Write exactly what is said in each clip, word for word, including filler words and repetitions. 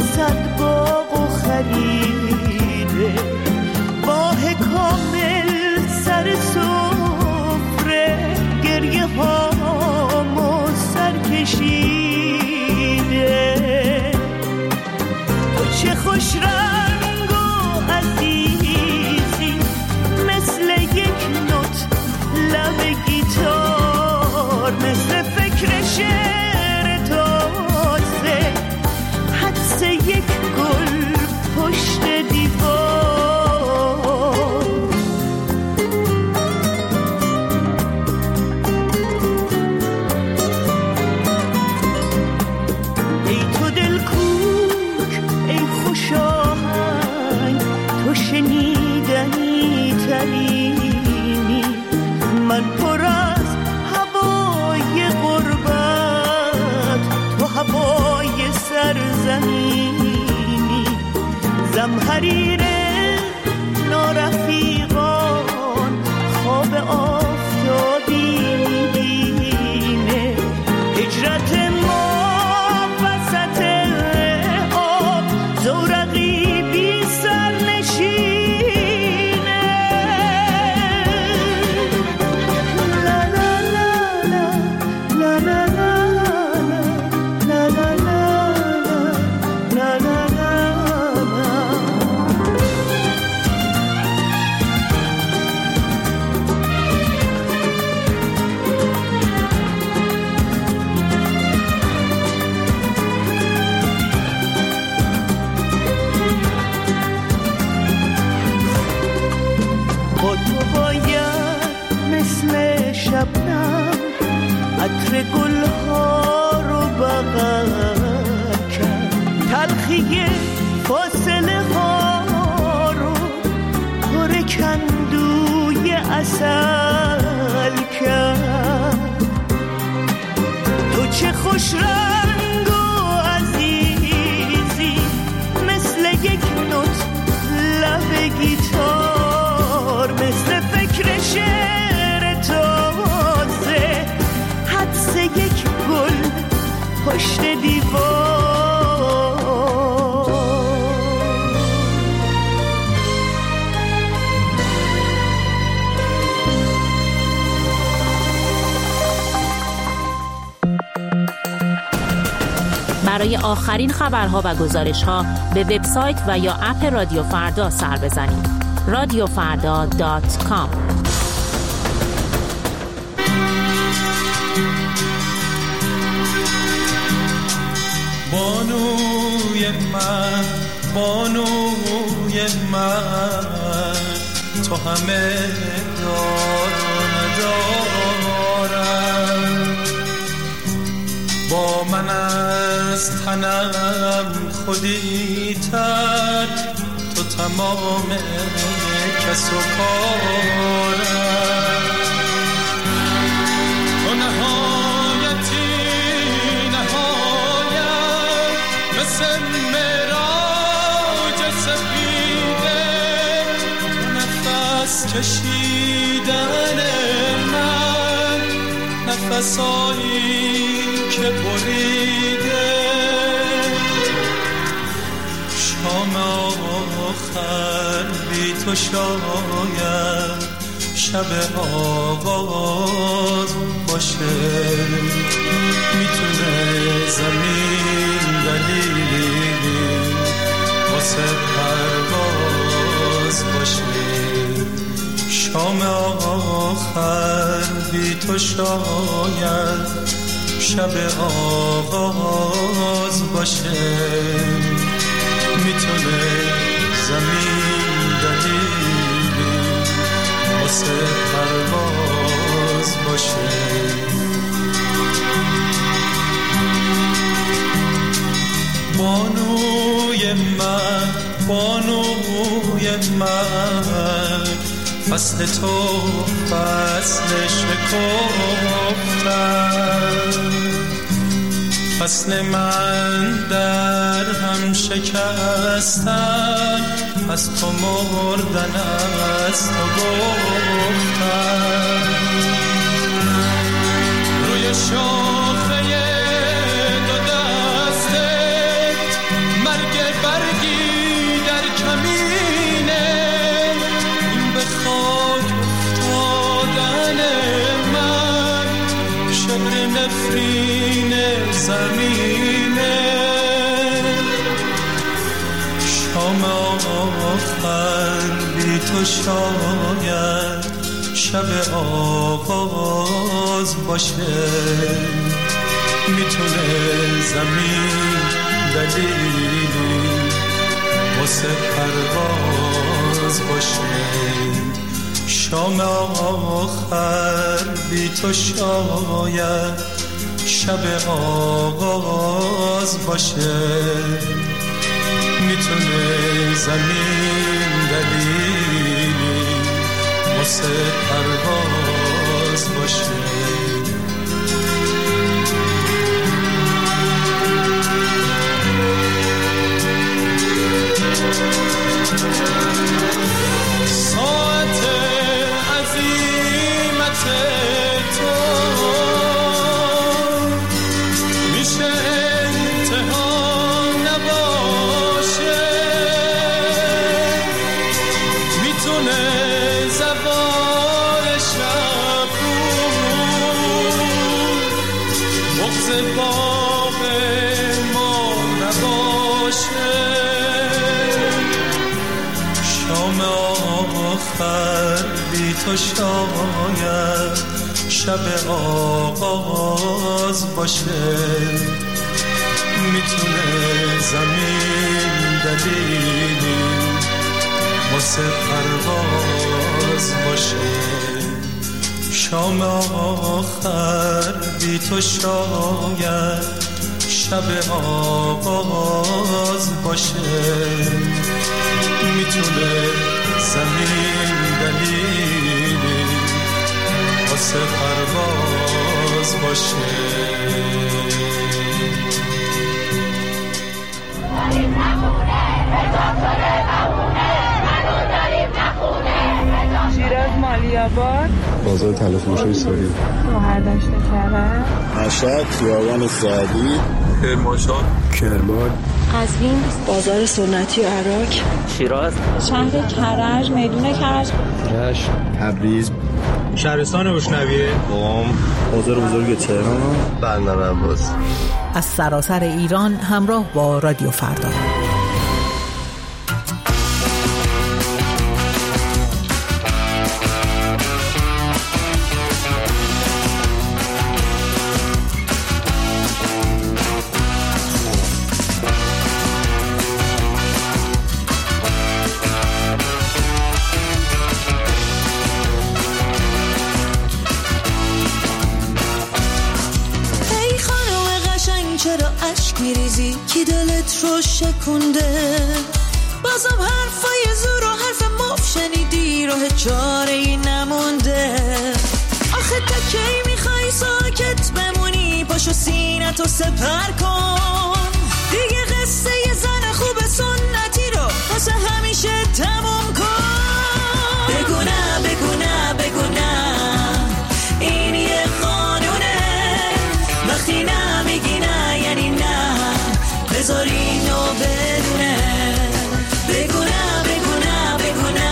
صد باغ و خریده، باه کامل سر سفره، گریه هامو سر کشیده. تو چه خوش رنگ و عزیزی، مثل یک نوت لب گیتار، مثل فکر شعر تازه، حدس یک گل پشت دیوار. ای تو دل کوک، ای خوش آهنگ، تو شنیدنی ترینی، من پر از هوای غربت، تو هوای سرزمینی. زمهریر نارفیقان خواب آفتابی میبینه، هجرت ما وسط آب، زورقی بی سرنشینه. لا لا لا لا لا لا لا لا لا لا لا. با تو باید مثل شبنم عطر گلها رو بغل کرد، تلخی فاصله ها رو پر کندوی عسل کرد. تو چه خوش رنگ و عزیزی، مثل یک نوت لب گیتار، مثل فکر شعر تازه، حدس یک گل پشت دیوار. برای آخرین خبرها و گزارش‌ها به وبسایت و یا اپ رادیو فردا سر بزنید. رادیو فردا دات کام. بانوی من، بانوی من، تو همه دار ندارم، با من از تنم خودی تر، تو تمام کس و کارم. تو نهایتی نهایت، مثل معراج سپیده، تو نفس کشیدن من، نفسایی که بریده. شام آخر بی تو شاید شب آغاز باشه، میتونه زمین دلیلی واسه پرواز باشه. شام آخر بی تو شاید شب آغاز باشه، میتونه زمین دلیلی واسه پرواز باشه. بانوی من، بانوی من، فصل تو فصل شکفتن، فصل من در هم شکستن، از تو مردن از تو گفتن. روی شاخه دو دستت مرگ زمینه. شام آخر بی تو شاید شب آغاز باشه. میتونه زمین دلیلی واسه پرواز باشه. شام آخر بی تو شاید شب آغاز باشه. میتونه زمین دلیلی واسه پرواز باشه. ساعت عظیمت تو میشه انتها نباشه. میتونه زوال شب بغض باغ ما نباشه. شام آخر بی تو شاید شب آغاز باشه. میتونه زمین دلیلی واسه پرواز باشه. شام آخر بی تو شاید شب آغاز باشه. میتونه زمین دلیلی واسه پرواز باشه. شیراز مالی‌آباد، بازار تلفروشی سوری، شهردشت کرج، مشهد خیابان سعدی، کرمانشاه، کرمان، قزوین، بازار سنتی و عراق، شیراز، شهر کرج، میدون کرج، رشت، تبریز، شهرستان روشنویه، قم، بازار بزرگ تهران، بندر عباس. از سراسر ایران همراه با رادیو فردا. کی دلت رو شکونده؟ بازم حرفای زور و حرف مف شنیدی، راه چاره ای نمونده. آخه تا کی میخوای ساکت بمونی؟ پاشو سینتو سپر کن دیگه. قصه ی زن خوب سنتی رو واسه همیشه تموم کن. بگو نه بگو نه بگو نه، این یه قانونه. وقتی نمیگی نه یعنی نه، بذار اینو بدونه. بگو نه بگو نه بگو نه،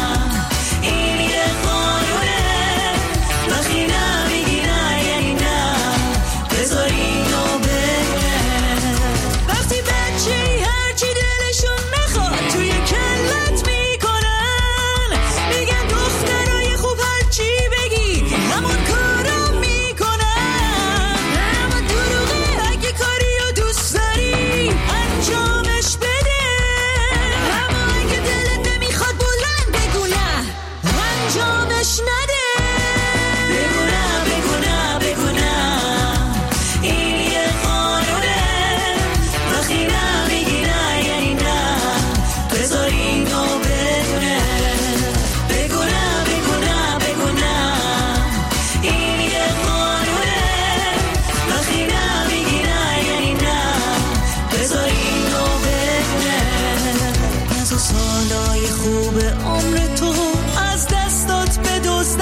این یه قانونه. وقتی نمیگی نه یعنی نه، بذار اینو بدونه. وقتی بچه‌ای هرچی دلشون میخواد توی کلت میکنن، میگن دخترای خوب هرچی بگی همون کارو میکنن. اما دروغه، اگه کاریو دوست داری انجامش بده. اما اگه دلت نمیخواد بلند بگو نه، انجامش نده. بگو نه بگو نه بگو نه، این یه قانونه. وقتی نمیگی نه یعنی نه، بذار اینو بدونه. بگو نه بگو نه بگو نه، این یه قانونه. وقتی نمیگی نه یعنی نه، بذار اینو بدونه. از و سالای خوب عمر تو از دستات بدزدن.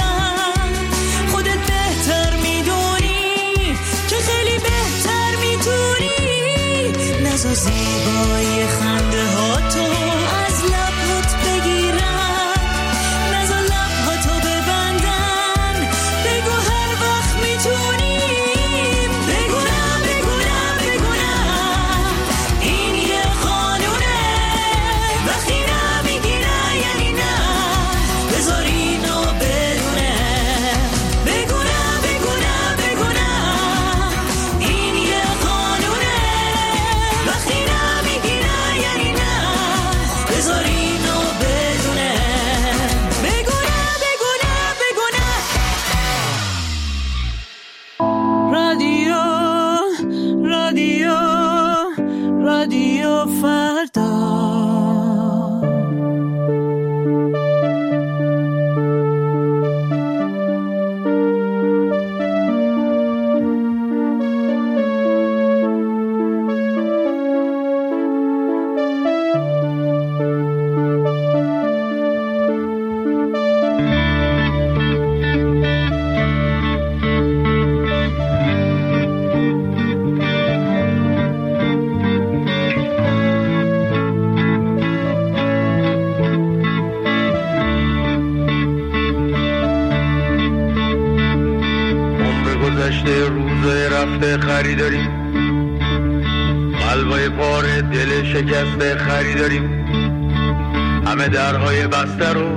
گذشته روزای رفته خریداریم، قلبای پاره دل شکسته خریداریم، همه درهای بسته رو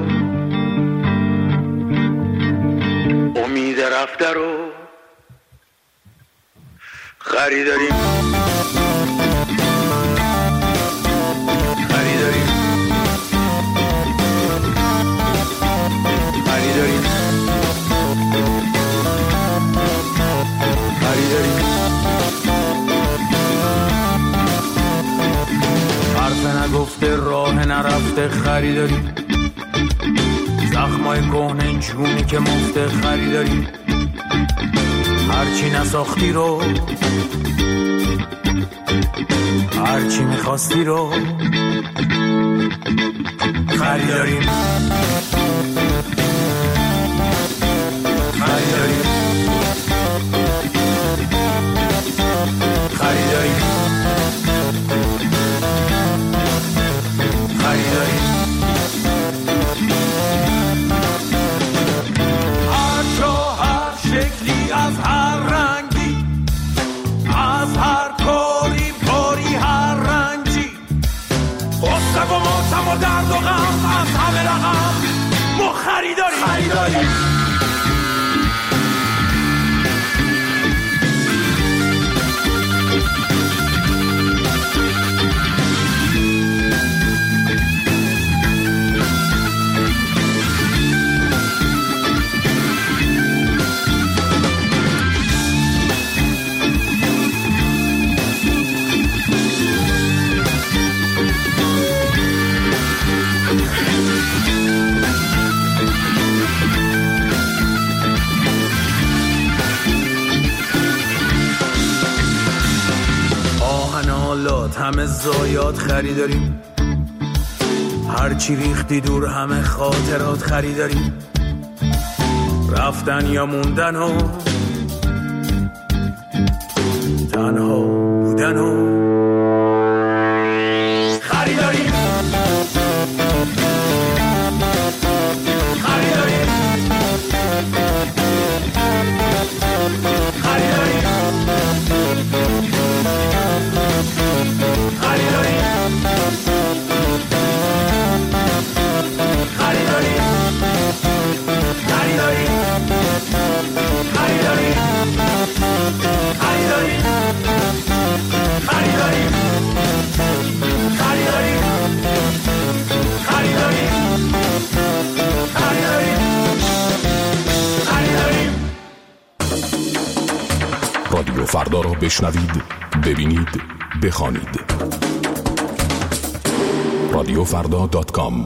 امید رفته رو خریداریم خریداریم خریداریم خریداریم حرف نگفته راه نرفته خریداریم، زخمای کهنه جونی که مفته خریداریم، هرچی نساختی رو هرچی میخواستی رو خریداریم خریداریم خریداریم خریداریم هر جا هر شکلی از هر رنگی، از هر کاری کاری هر رنجی، غصه و ماتم و درد و غم از همه رقم ما خریداریم خریداریم همه زایات خریداریم، هرچی ریختی دور همه خاطرات خریداریم، رفتن یا موندن و تنها بودن و خریداریم خریداریم خریداریم رادیو فردا را بشنوید، ببینید، بخوانید. رادیو فردا دات کام.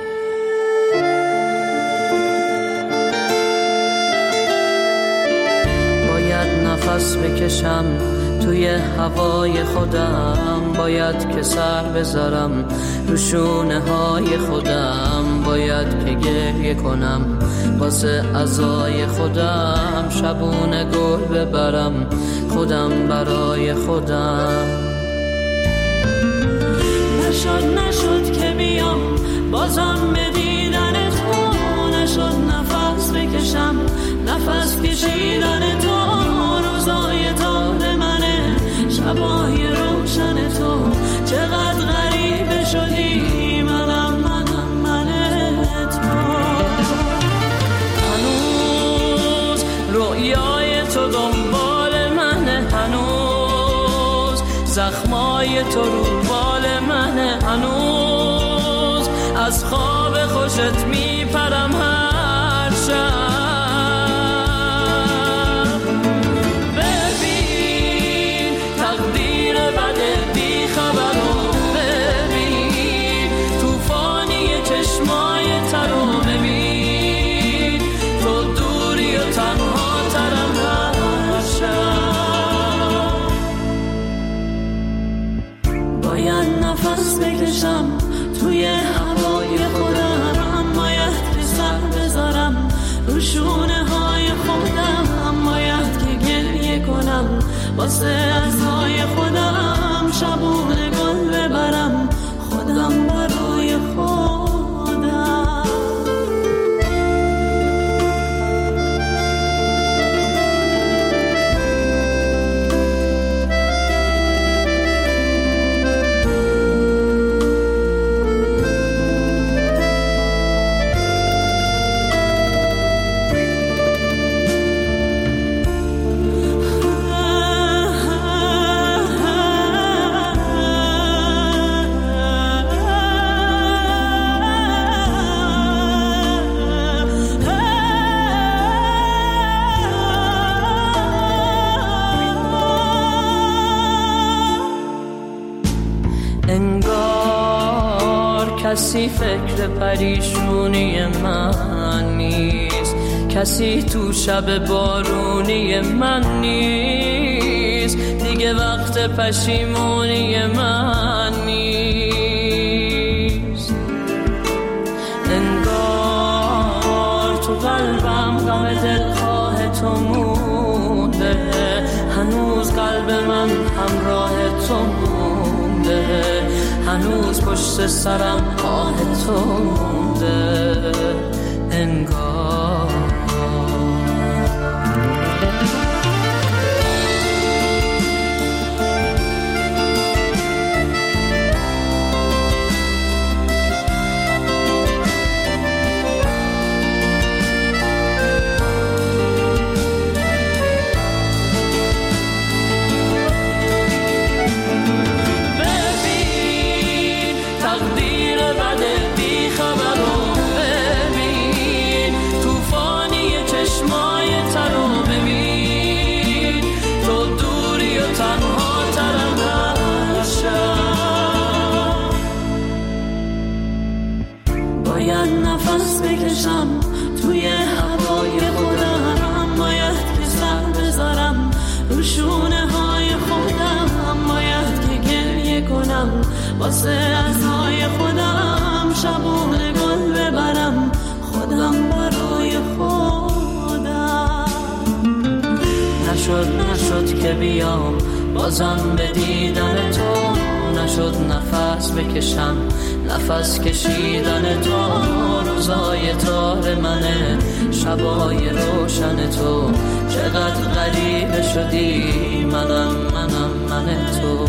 باید نفس بکشم توی هوای خودم، باید که سر بذارم رو شونه های خودم، باید که گریه کنم واسه عزای خودم، شبونه گل ببرم خودم برای خودم. نشد نشد که بیام بازم به دیدن تو، نشد نفس بکشم نفس کشیدن تو، روزای تار منه شبای روشن تو، چقدر غریبه شدی منم منم منه تو. هنوز رویای تو دنبال منه، هنوز زخمای تو رو بال منه، هنوز از خواب خوشت میپرم هر شب. ببین تقدیر بده بی خبر رو، ببین توفانی چشمای تر رو، ببین تو دوری و تنها ترم هر شب. باید نفس بکشم توی هوای خودم، باید که سر بذارم رو شونه های خودم، باید که گریه کنم واسه عزای خودم، شبونه گل ببرم خودم برای خودم. کسی فکر پریشونی من نیست، کسی تو شب بارونی من نیست، دیگه وقت پشیمونی من نیست. انگار تو قلبم غم دلخواه تو مونده، هنوز قلب من همراه تو مونده، هنوز پشت سرم آه تو مونده. انگار نفس بکشم توی هوای خودم، باید که سر بذارم رو شونه های خودم، باید که گریه کنم واسه عزای خودم، شبونه گل ببرم خودم برای خودم. نشد نشد که بیام بازم به دیدن تو، نشد نفس بکشم نفس کشیدن تو، روزای تار منه شبای روشن تو، چقدر غریبه شدی منم منم من تو.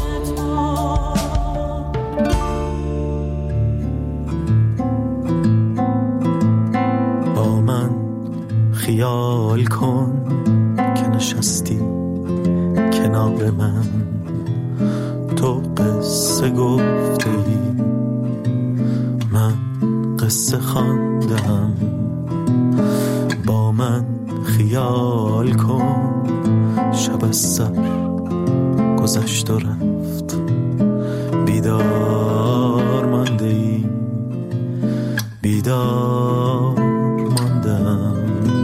با من خیال کن که نشستی کنار من، تو قصه گفته ای من قصه خواندم. با من خیال کن شب از سر گذشت و رفت، بیدار مانده ای بیدار ماندم.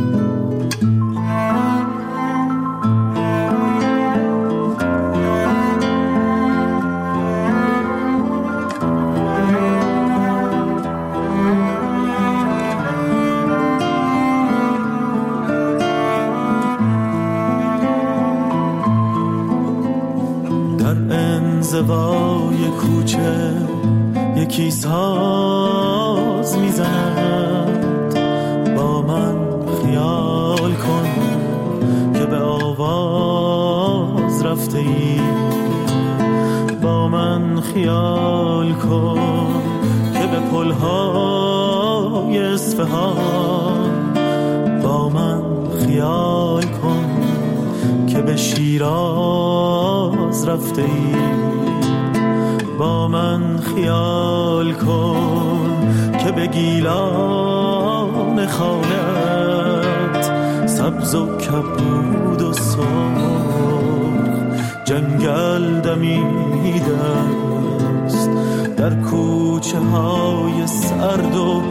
زوای کوچه یکی ساز میزند، با من خیال کن که به آواز رفته ای، با من خیال کن که به پلهای اصفهان، با من خیال کن که به شیراز رفته ای، با من خیال کن که به گیلان خانت سبز و کبود و سرخ جنگل دمیده است، در کوچه های سرد و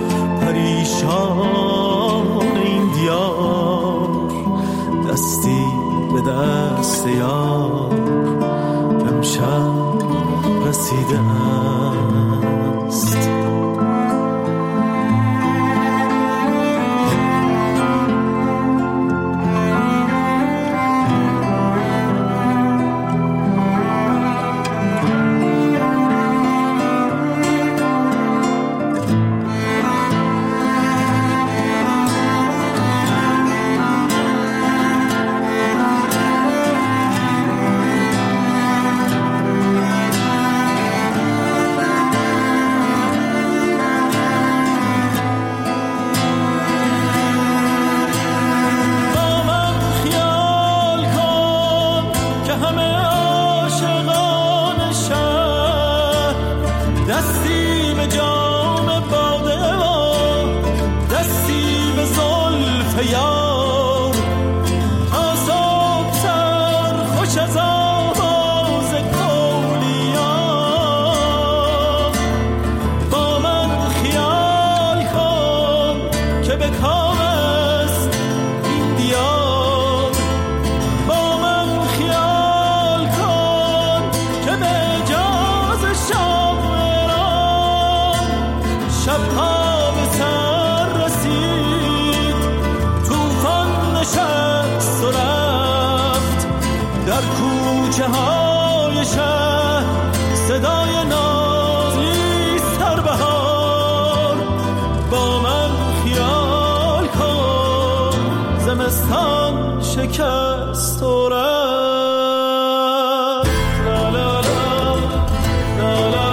پریشان این دیار، دستی به دست یار امشب رسیده است. با من زمستان شکست و رفت. لا لا لا لا لا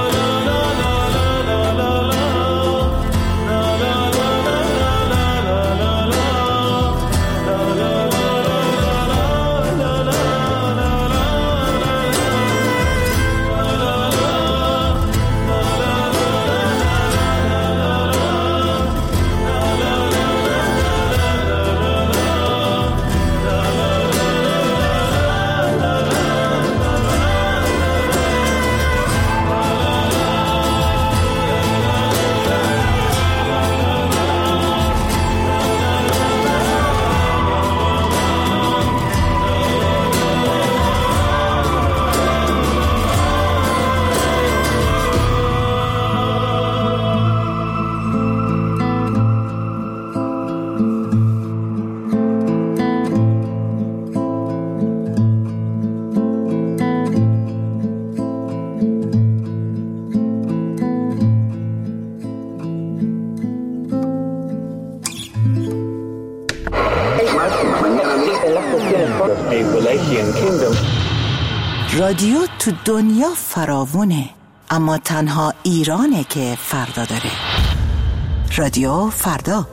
رادیو تو دنیا فراوونه، اما تنها ایرانه که فردا داره. رادیو فردا.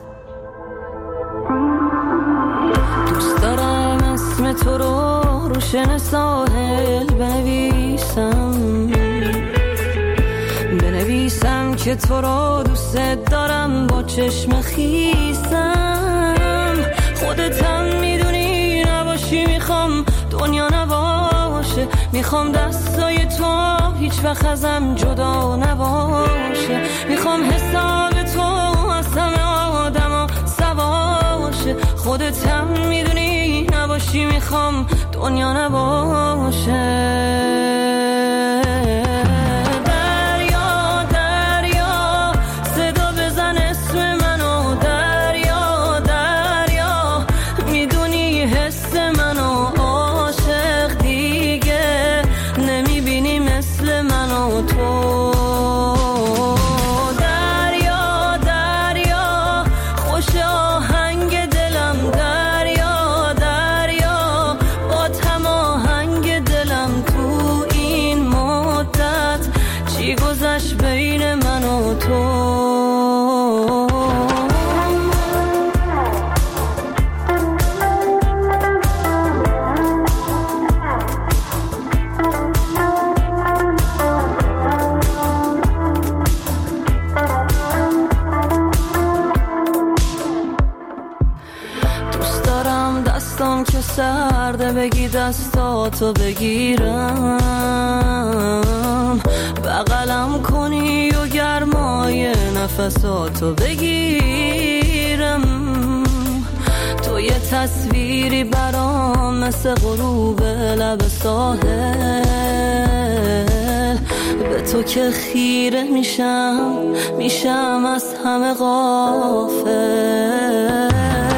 دوست دارم اسم تو رو روشن ساحل بنویسم، بنویسم که تو رو دوست دارم با چشم خیسم. خودت هم میدونی نباشی میخوام دنیا نباشه، میخوام دستای تو هیچ وقت ازم جدا نباشه، میخوام حساب تو از همه آدم سواشه. خودت هم میدونی نباشی میخوام دنیا نباشه. سرده بگی دستاتو بگیرم، بغلم کنی و گرمای نفساتو بگیرم. تو یه تصویری برام مثل غروب لب ساحل، به تو که خیره میشم میشم از همه غافل.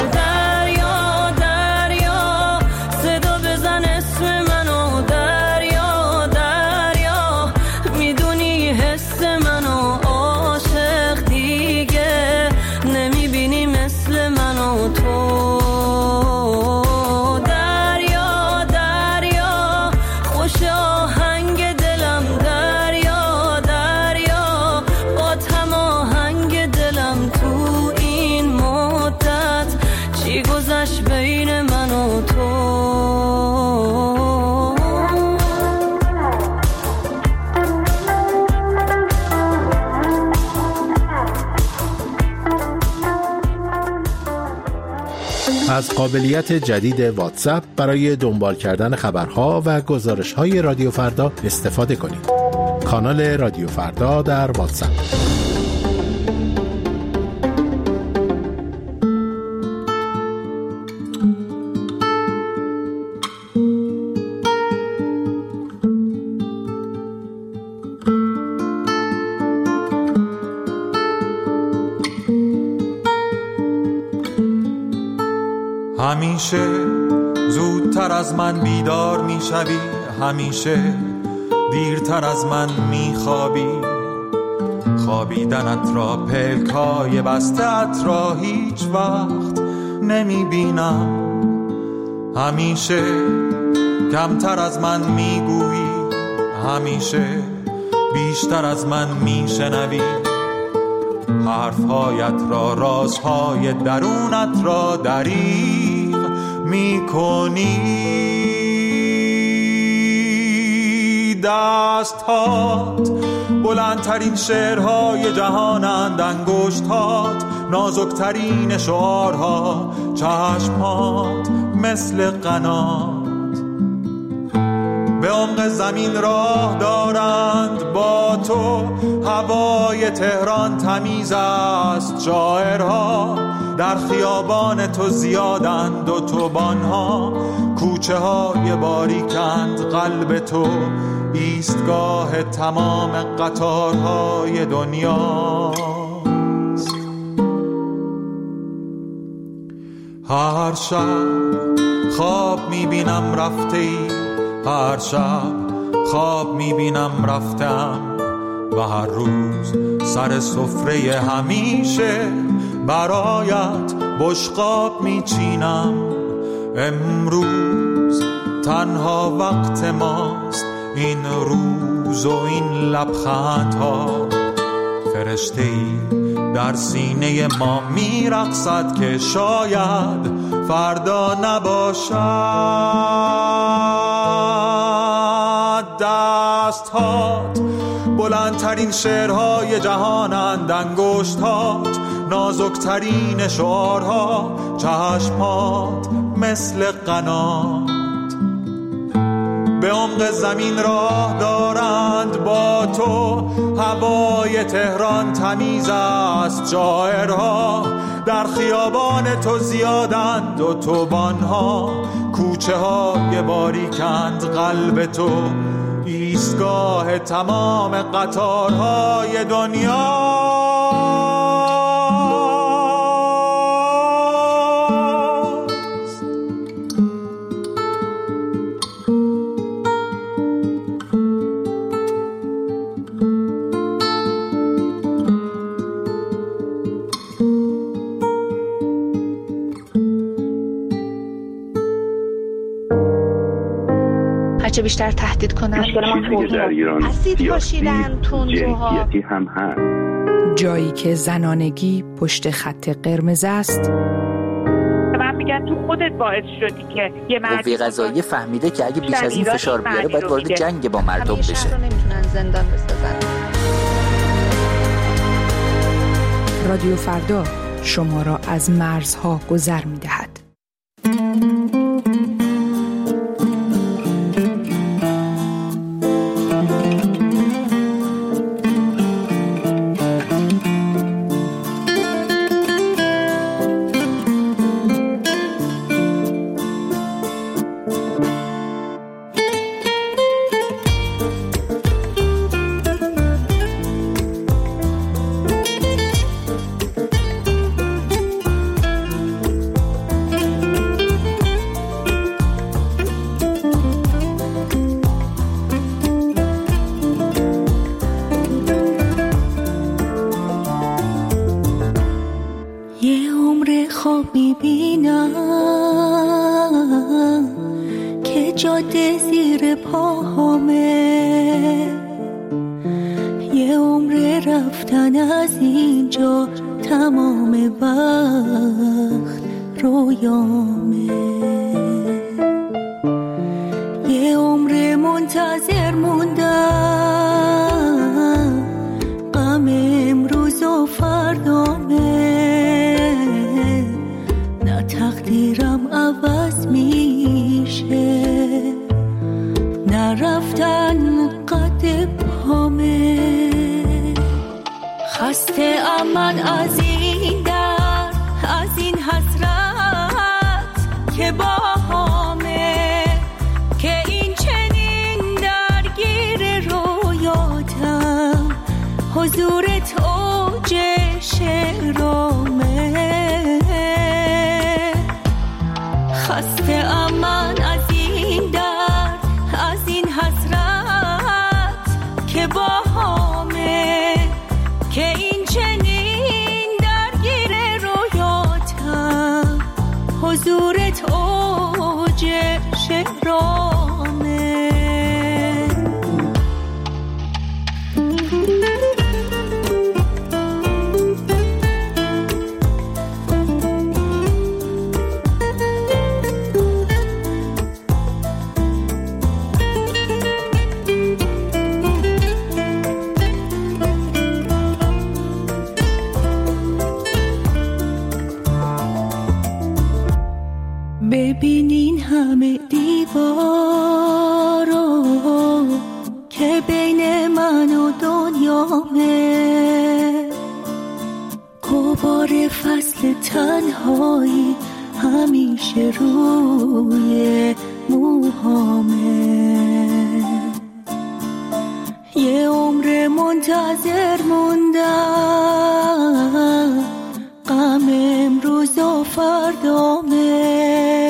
از قابلیت جدید واتساپ برای دنبال کردن خبرها و گزارش‌های رادیو فردا استفاده کنید. کانال رادیو فردا در واتساپ. همیشه زودتر از من بیدار میشوی، همیشه دیرتر از من میخوابی. خوابیدنت را پلکای بسته‌ات را هیچ وقت نمیبینم. همیشه کمتر از من میگویی، همیشه بیشتر از من میشنوی. حرفهایت را، رازهای درونت را دریغ میکنی. دستهات بلندترین شعرهای جهانند، انگشتهات نازکترین شعارها، چشمهات مثل قنات به عمق زمین راه دارند. با تو هوای تهران تمیز است، شاعرها در خیابان تو زیادند، و توبانها کوچه های باریکند. قلب تو ایستگاه تمام قطارهای دنیاست. هر شب خواب میبینم رفته ای، هر شب خواب میبینم رفتم، و هر روز سر سفره همیشه برایت بشقاب میچینم. امروز تنها وقت ماست، این روز و این لبخندها. فرشته‌ای در سینه ما میرقصد که شاید فردا نباشد. دستهات بلندترین شعرهای جهانند، انگشتهات نازکترین شعارها، چشمهات مثل قنات به عمق زمین راه دارند. با تو هوای تهران تمیز است، شاعرها در خیابان تو زیادند، و توبانها کوچه های باریکند. قلب تو ایستگاه تمام قطارهای دنیا. هرچه بیشتر تهدید کنن، چیزی که در ایران سیاسی جنسیتی هم هست. جایی که زنانگی پشت خط قرمز است. من میگن تو خودت باعث شدی که یه مرد قوه قضاییه فهمیده که اگه بیش از این فشار بیاره باید وارد جنگ با مردم بشه. همیشه نمیتونن زندان بسازن. رادیو فردا شما را از مرزها گذر میدهد. جاده زیر پاهامه، یه عمر رفتن از اینجا، تمام وقت رویامه، یه عمر منتظر موندم، غم امروز و فردامه، نه تقدیرم عوض میشه، نه رفتن قد پامه، خسته امن از این در، از این حسرت که با همه، که این چنین درگیر رویاتم، حضورت اوج شعرامه، خسته امن از این در، از این حسرت که با همه، که این چنین درگیر رویاتم، حضورت اوج موج شهرامه. ببینین همه دیوارو که بین من و دنیامه، غبار فصل تنهایی همیشه روی موهامه. یه عمر منتظر موندم، غم امروز و فردامه.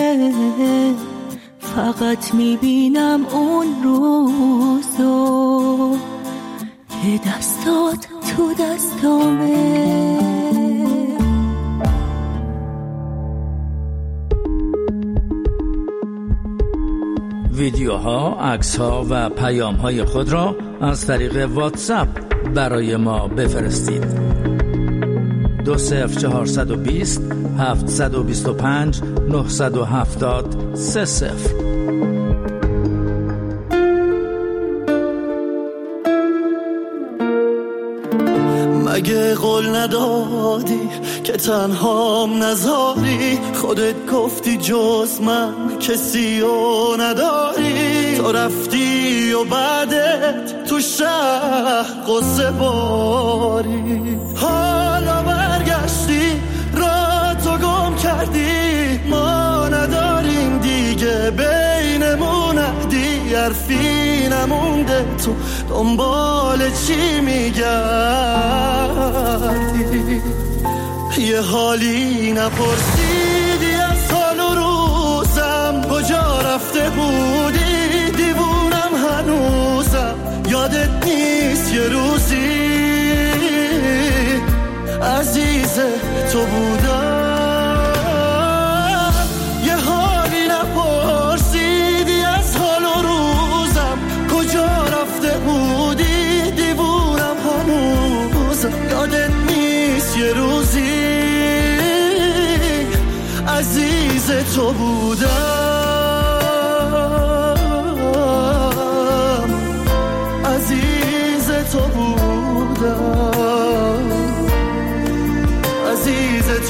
فقط میبینم اون روزو که دستات تو دستامه. ویدیوها، عکس‌ها و پیام‌های خود را از طریق واتساپ برای ما بفرستید. دو صفر چهارصد و بیست هفتصد و بیست و پنج نهصد و هفتاد سه صفر. مگه قول ندادی که تنهام نذاری؟ خودت گفتی جز من کسی رو نداری. تو رفتی و بعدت تو شهر قصه باری. حالا برگشتی را تو گم کردی. ما نداریم دیگه بینمون عهدی. حرفی نمونده تو دنبال چی میگردی؟ یه حالی نپرسیدی از حال و روزم، کجا رفته بودی؟ دیوونم هنوزم، یادت نیست یه روزی عزیز تو بودم. یه حالی نپرسیدی از حال و روزم، کجا رفته بودی؟ دیوونم هنوزم، یادت نیست یه روزی عزیز تو بودم. عزیز تو بودم. عزیز تو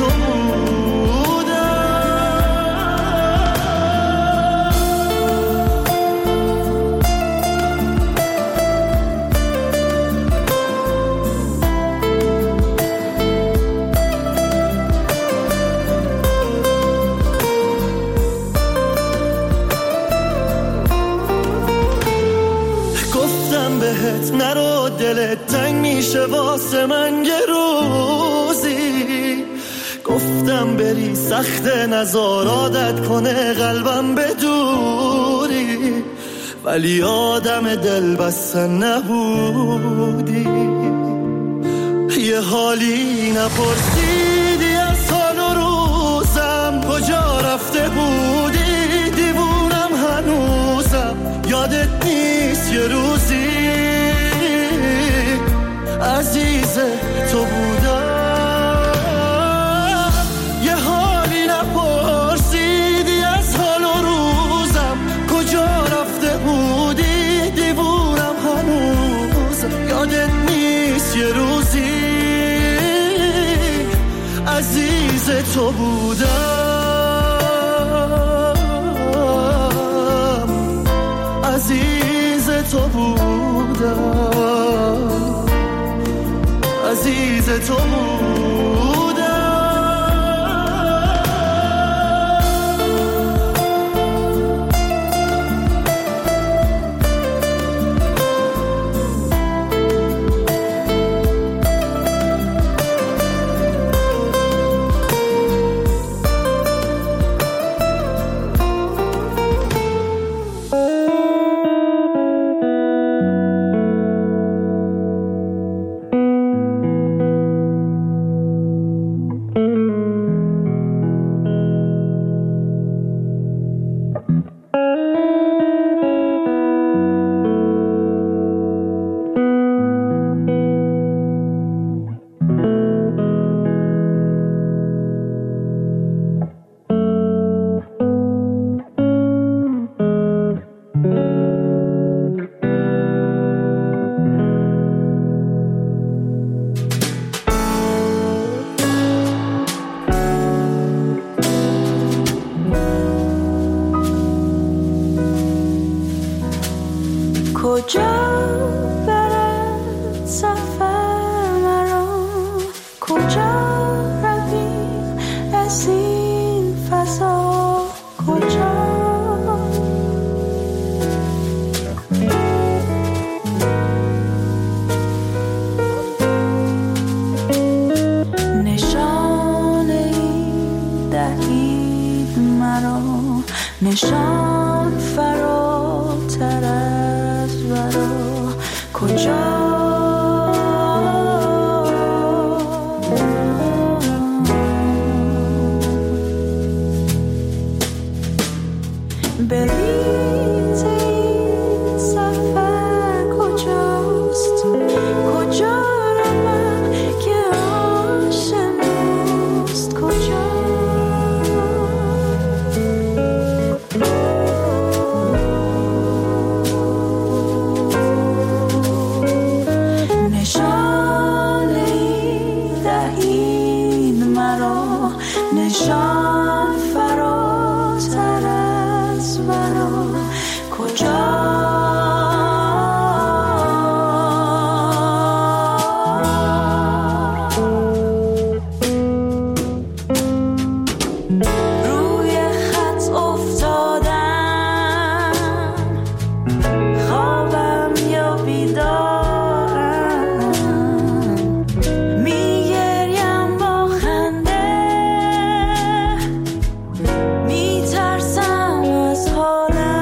بهت نرو، دلت تنگ میشه واسه من یه روزی. گفتم بری سخت نزار عادت کنه قلبم بدوری، ولی آدم دل بستن نبودی. یه حالی نپرسیدی از حال و روزم، کجا رفته بودی؟ دیوونم هنوزم، یادت نیست یه روزی عزیز تو بودم. یه حالی نپرسیدی از حال و روزم، کجا رفته بودی؟ دیوونم هنوزم، یادت نیست یه روزی عزیز تو بودم. عزیز تو بودم. عزیز تو بودم. کجا برد سفر مرا، کجا رویم از این فضا، کجا نشان فراتر از ورا، کجا بریز این سفر کجاست، کجا روم که آشناست، کجا نشان فراتر از ورا، کجا روی خط افتادم، خوابم یا بیدارم، میگریم با خنده، میترسم از حالم.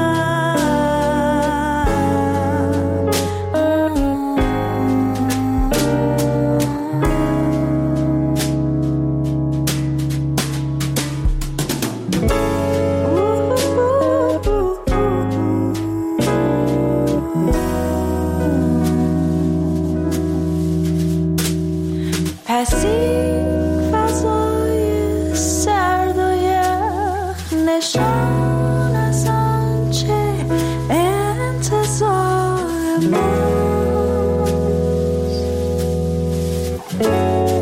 پس این فضای سرد و یخ نشان از آنچه انتظار ماست.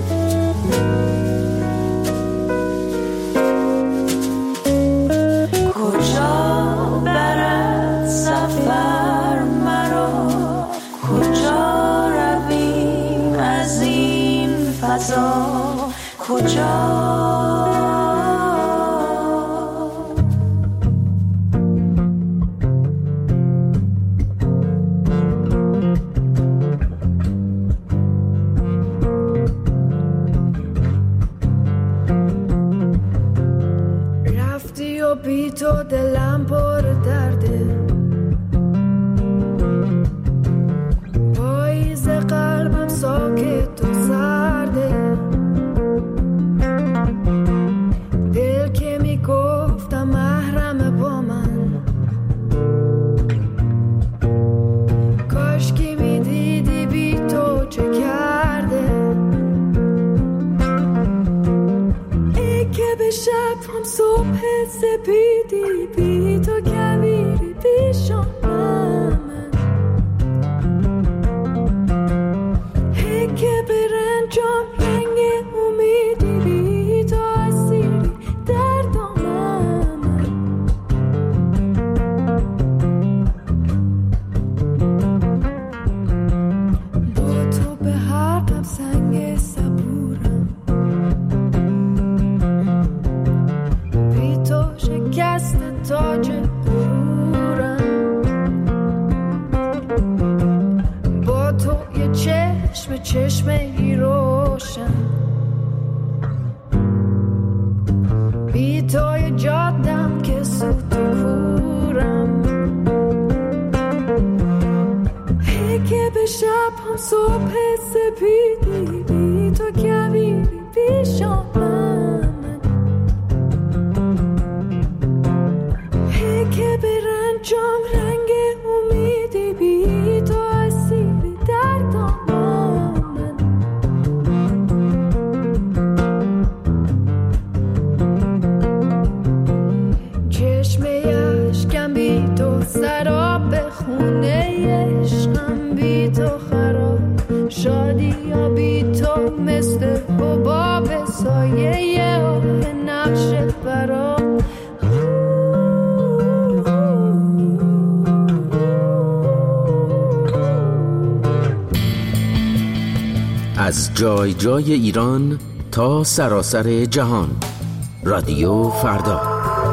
کجا برد سفر مرا، کجا رویم از این فضا، کجا رفتی و بی تو دلم پر درده، پاییز قلبم ساکت و سرده، دل که میگفتم محرم با من، کاش که میدیدی بی تو چه کرده، ای که به شب هم صبح سپیدی، بی تو کویری پیشم من، ای که به رنجام رنگ امیدی، بی تو اسیری در دامم، با تو به حرفم سنگ صبورم، بی تو شکست تاج غرورم، با تو یه چشم چشم ای روشن، بی تو یه جادم که سوت و کورم، ای که به شب هم صبح سپیدی، بی تو کویری پیشم من، ای که به رنجام رنگ امیدی، بی تو اسیری در دامم من، چشم اشکم بی تو سراب، خونه عشقم بی تو خراب، شادی یا بی تو مثل حباب، سایه آه نقش برام، از جای جای ایران تا سراسر جهان. رادیو فردا.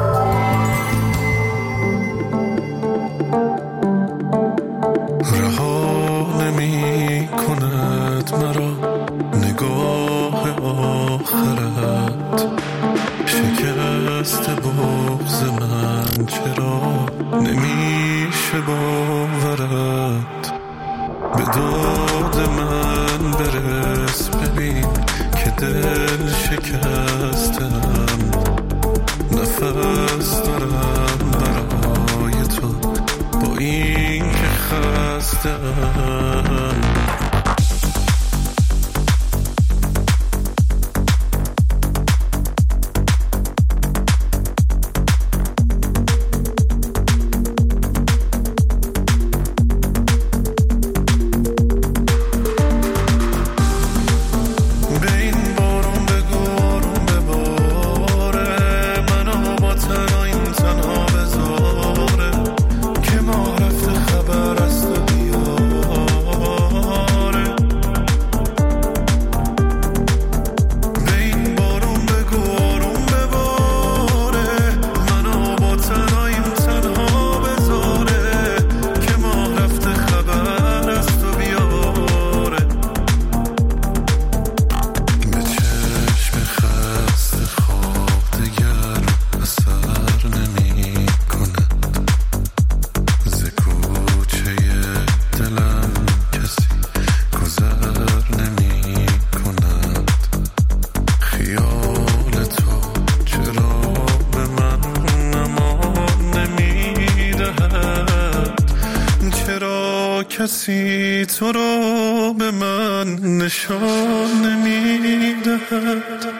رها نمی کند مرا نگاه آخرت، شکست بغض من چرا نمیشه باورت. به داد من برس ببین که دل شکستم، نفس دارم برای تو با این که خستم. کسی تو رو به من نشان نمیدهد.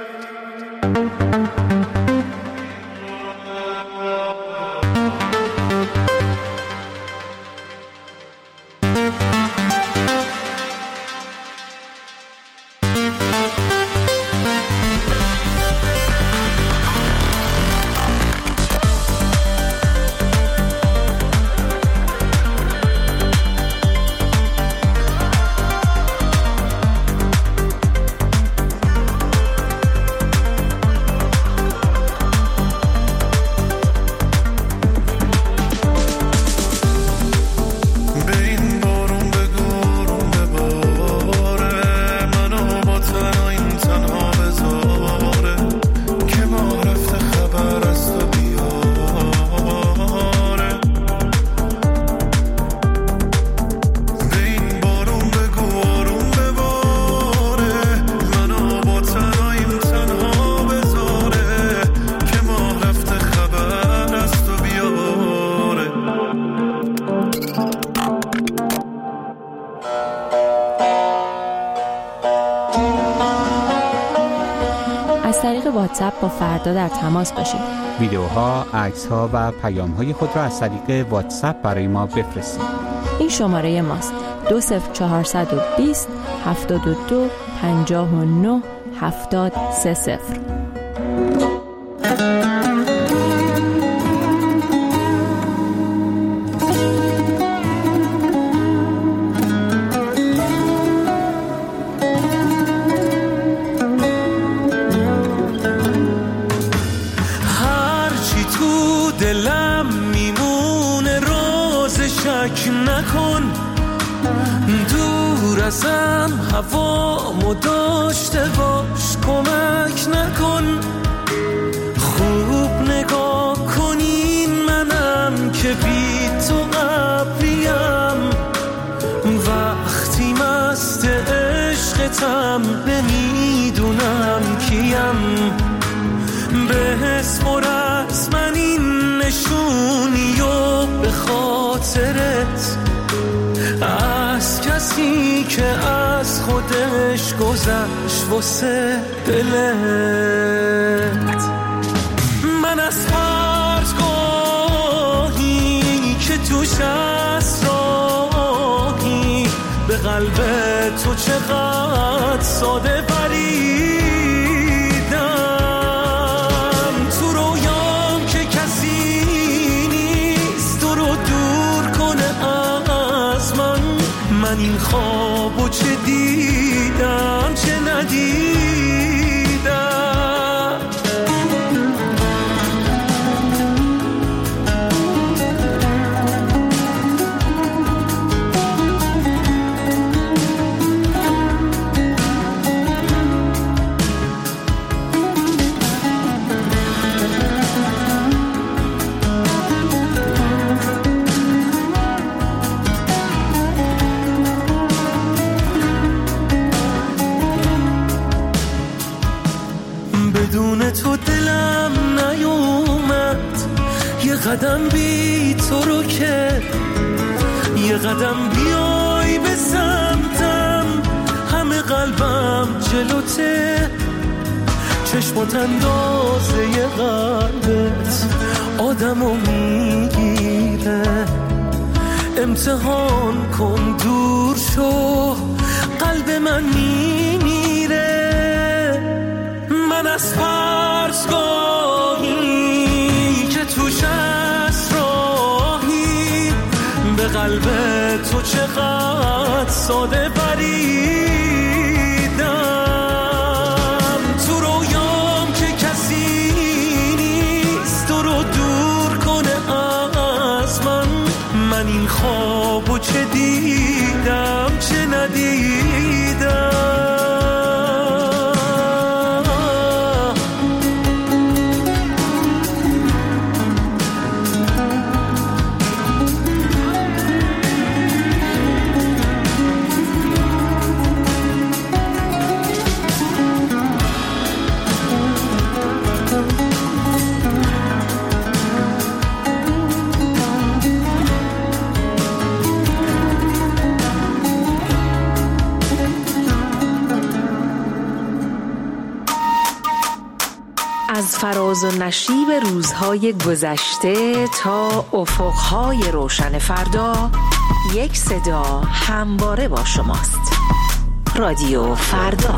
واتساپ با فردا در تماس باشید. ویدیوها، عکس‌ها و پیام‌های خود را از طریق واتساپ برای ما بفرستید. این شماره ماست: دو صفر چهارصد و بیست هفتاد و دو پنجاه و نه هفتاد سه صفر. دلم میمونه روز شک نکن، دور ازم هوامو داشته باش کمک نکن. خوب نگاه کنین منم که بی تو قبلیم، وقتی مست عشقتم نمیدونم کیم. به اسم و رسم این نشونی و به خاطرت از کسی که از خودش گذشت واسه دلت. من از فرزگاهی که توش اسراحی به قلب تو چقدر ساده بریدم. تو رویام که کسی نیست تو رو دور کنه از من، من من این خوابو چه دیدم چه ندیدم. بدون تو دلم نیومد یه قدم بی تو رو که یه قدم بیای به سمتم همه قلبم جلوته. چشمات اندازه ی قلبت آدمو میگیره. امتحان کن دور شو قلب من میمیره. من از فرسگاهی که توش از راهی به قلب تو چقدر ساده بریدم. تو رویام که کسی نیست تو رو دور کنه از من. من این خوابو چه دیدم چه ندیدم. از فراز و نشیب روزهای گذشته تا افقهای روشن فردا، یک صدا همواره با شماست. رادیو فردا.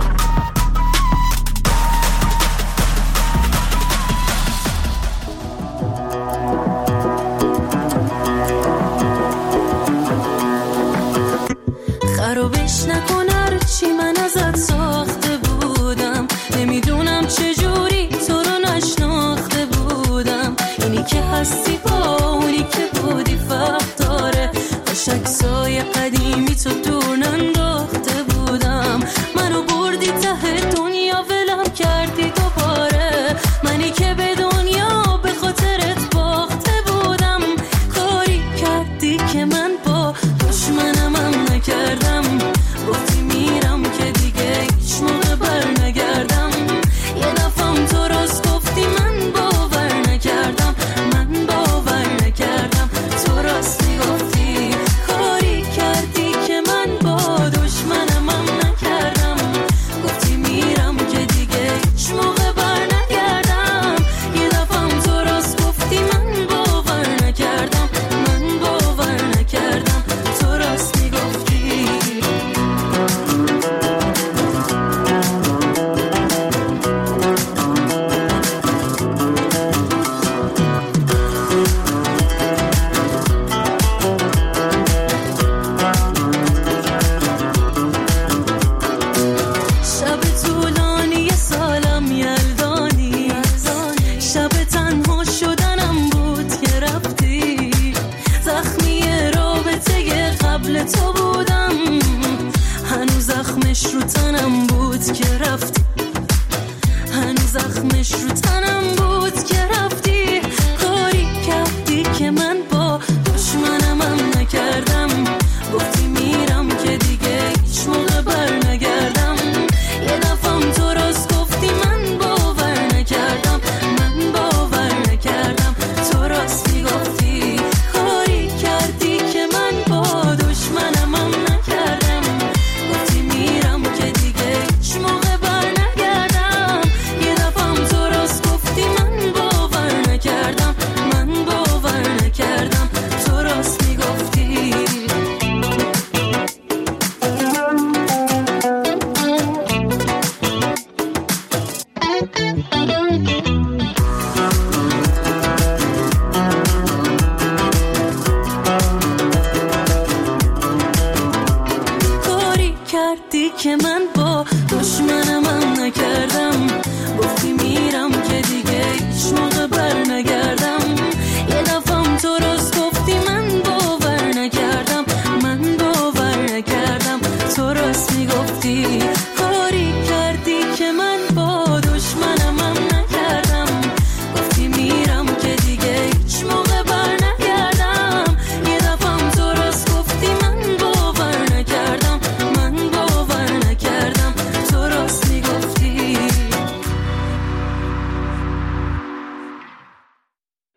خرابش نکن هرچی من ازت ساخته بودم. نمیدونم چجوری تو رو نشناخته بودم. اینی که هستی با اونی که بودی فرق داره. باش عکسای قدیمی تو دور ننداخته بودم. منو بردی ته دنیا ولم کردی دوباره. منی که به دنیا به خاطرت باخته بودم. کاری کردی که من با دشمنم هم نکردم. گفتی میرم که دیگه هیچ موقع بر نگردم. یه دفعم تو راست گفتی من باور نکردم. من باور نکردم تو راست میگفتی. کاری کردی که من با دشمنم هم نکردم. گفتی میرم که دیگه هیچ موقع بر نگردم. یه دفعم تو راست گفتی من باور نکردم. من باور نکردم تو راست میگفتی. شب طولانی سالم یلدانی. شب تنها شدنم بود که رفتی. زخمی رابطه قبل تو بودم. هنوز زخمش رو تنم بود که رفتی.